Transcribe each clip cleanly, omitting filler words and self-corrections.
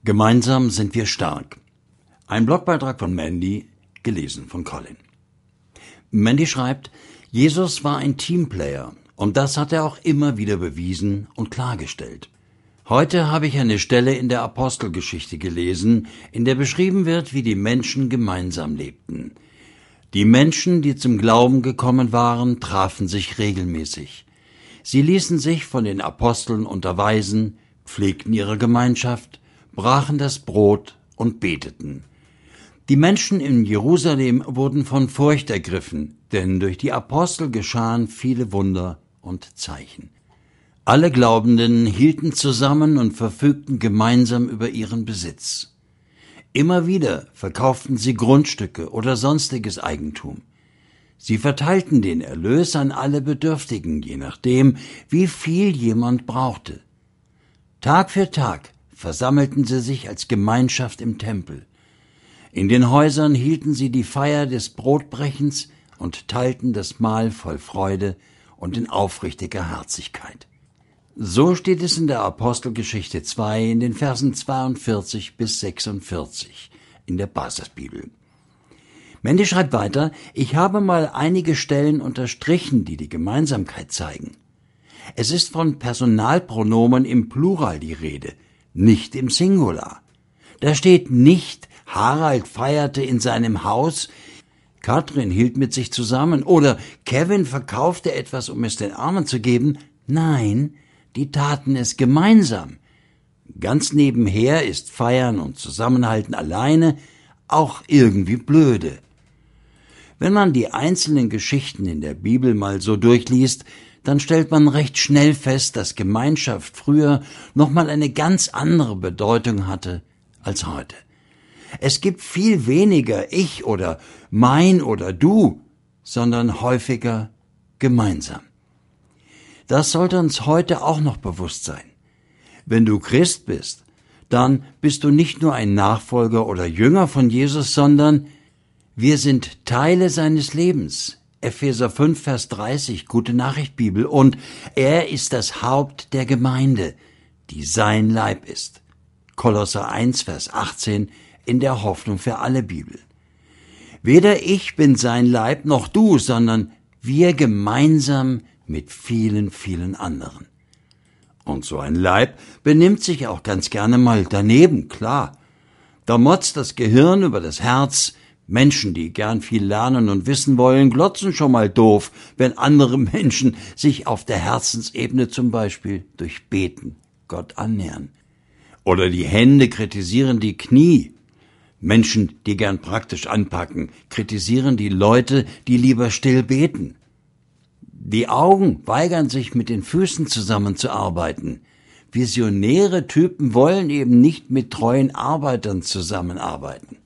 Gemeinsam sind wir stark. Ein Blogbeitrag von Mandy, gelesen von Colin. Mandy schreibt, Jesus war ein Teamplayer und das hat er auch immer wieder bewiesen und klargestellt. Heute habe ich eine Stelle in der Apostelgeschichte gelesen, in der beschrieben wird, wie die Menschen gemeinsam lebten. Die Menschen, die zum Glauben gekommen waren, trafen sich regelmäßig. Sie ließen sich von den Aposteln unterweisen, pflegten ihre Gemeinschaft, brachen das Brot und beteten. Die Menschen in Jerusalem wurden von Furcht ergriffen, denn durch die Apostel geschahen viele Wunder und Zeichen. Alle Glaubenden hielten zusammen und verfügten gemeinsam über ihren Besitz. Immer wieder verkauften sie Grundstücke oder sonstiges Eigentum. Sie verteilten den Erlös an alle Bedürftigen, je nachdem, wie viel jemand brauchte. Tag für Tag versammelten sie sich als Gemeinschaft im Tempel. In den Häusern hielten sie die Feier des Brotbrechens und teilten das Mahl voll Freude und in aufrichtiger Herzlichkeit. So steht es in der Apostelgeschichte 2 in den Versen 42 bis 46 in der Basisbibel. Mandy schreibt weiter, ich habe mal einige Stellen unterstrichen, die die Gemeinsamkeit zeigen. Es ist von Personalpronomen im Plural die Rede, nicht im Singular. Da steht nicht, Harald feierte in seinem Haus, Katrin hielt mit sich zusammen oder Kevin verkaufte etwas, um es den Armen zu geben. Nein, die taten es gemeinsam. Ganz nebenher ist Feiern und Zusammenhalten alleine auch irgendwie blöde. Wenn man die einzelnen Geschichten in der Bibel mal so durchliest, dann stellt man recht schnell fest, dass Gemeinschaft früher nochmal eine ganz andere Bedeutung hatte als heute. Es gibt viel weniger ich oder mein oder du, sondern häufiger gemeinsam. Das sollte uns heute auch noch bewusst sein. Wenn du Christ bist, dann bist du nicht nur ein Nachfolger oder Jünger von Jesus, sondern wir sind Teile seines Lebens. Epheser 5, Vers 30, Gute Nachricht Bibel. Und er ist das Haupt der Gemeinde, die sein Leib ist. Kolosser 1, Vers 18 in der Hoffnung für alle Bibel. Weder ich bin sein Leib noch du, sondern wir gemeinsam mit vielen, vielen anderen. Und so ein Leib benimmt sich auch ganz gerne mal daneben, klar. Da motzt das Gehirn über das Herz. Menschen, die gern viel lernen und wissen wollen, glotzen schon mal doof, wenn andere Menschen sich auf der Herzensebene zum Beispiel durch Beten Gott annähern. Oder die Hände kritisieren die Knie. Menschen, die gern praktisch anpacken, kritisieren die Leute, die lieber still beten. Die Augen weigern sich, mit den Füßen zusammenzuarbeiten. Visionäre Typen wollen eben nicht mit treuen Arbeitern zusammenarbeiten.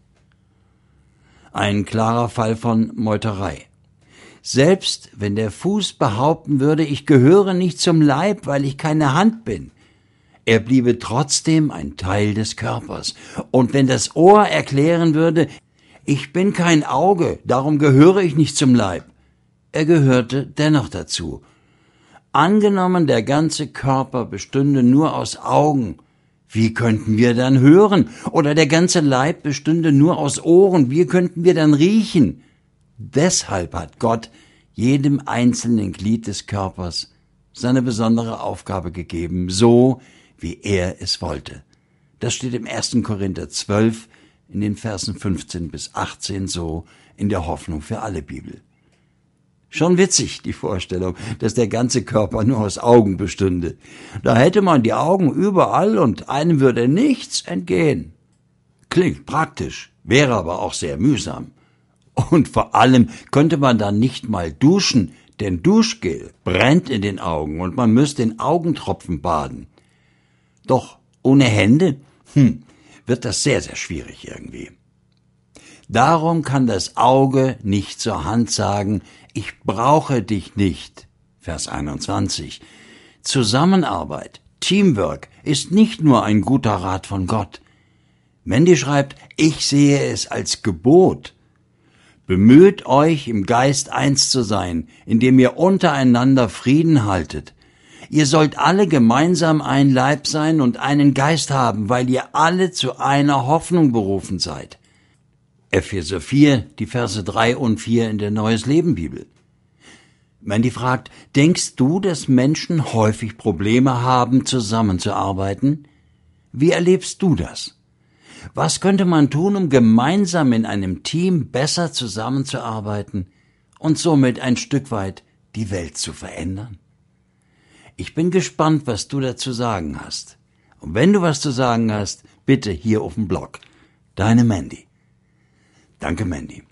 Ein klarer Fall von Meuterei. Selbst wenn der Fuß behaupten würde, ich gehöre nicht zum Leib, weil ich keine Hand bin, er bliebe trotzdem ein Teil des Körpers. Und wenn das Ohr erklären würde, ich bin kein Auge, darum gehöre ich nicht zum Leib, er gehörte dennoch dazu. Angenommen, der ganze Körper bestünde nur aus Augen, wie könnten wir dann hören? Oder der ganze Leib bestünde nur aus Ohren, wie könnten wir dann riechen? Deshalb hat Gott jedem einzelnen Glied des Körpers seine besondere Aufgabe gegeben, so wie er es wollte. Das steht im 1. Korinther 12 in den Versen 15 bis 18 so in der Hoffnung für alle Bibel. Schon witzig, die Vorstellung, dass der ganze Körper nur aus Augen bestünde. Da hätte man die Augen überall und einem würde nichts entgehen. Klingt praktisch, wäre aber auch sehr mühsam. Und vor allem könnte man dann nicht mal duschen, denn Duschgel brennt in den Augen und man müsste in Augentropfen baden. Doch ohne Hände, wird das sehr, sehr schwierig irgendwie. Darum kann das Auge nicht zur Hand sagen, ich brauche dich nicht. Vers 21. Zusammenarbeit, Teamwork ist nicht nur ein guter Rat von Gott. Mandy schreibt, ich sehe es als Gebot. Bemüht euch, im Geist eins zu sein, indem ihr untereinander Frieden haltet. Ihr sollt alle gemeinsam ein Leib sein und einen Geist haben, weil ihr alle zu einer Hoffnung berufen seid. Epheser 4, die Verse 3 und 4 in der Neues Leben Bibel. Mandy fragt, denkst du, dass Menschen häufig Probleme haben, zusammenzuarbeiten? Wie erlebst du das? Was könnte man tun, um gemeinsam in einem Team besser zusammenzuarbeiten und somit ein Stück weit die Welt zu verändern? Ich bin gespannt, was du dazu sagen hast. Und wenn du was zu sagen hast, bitte hier auf dem Blog. Deine Mandy. Danke, Mandy.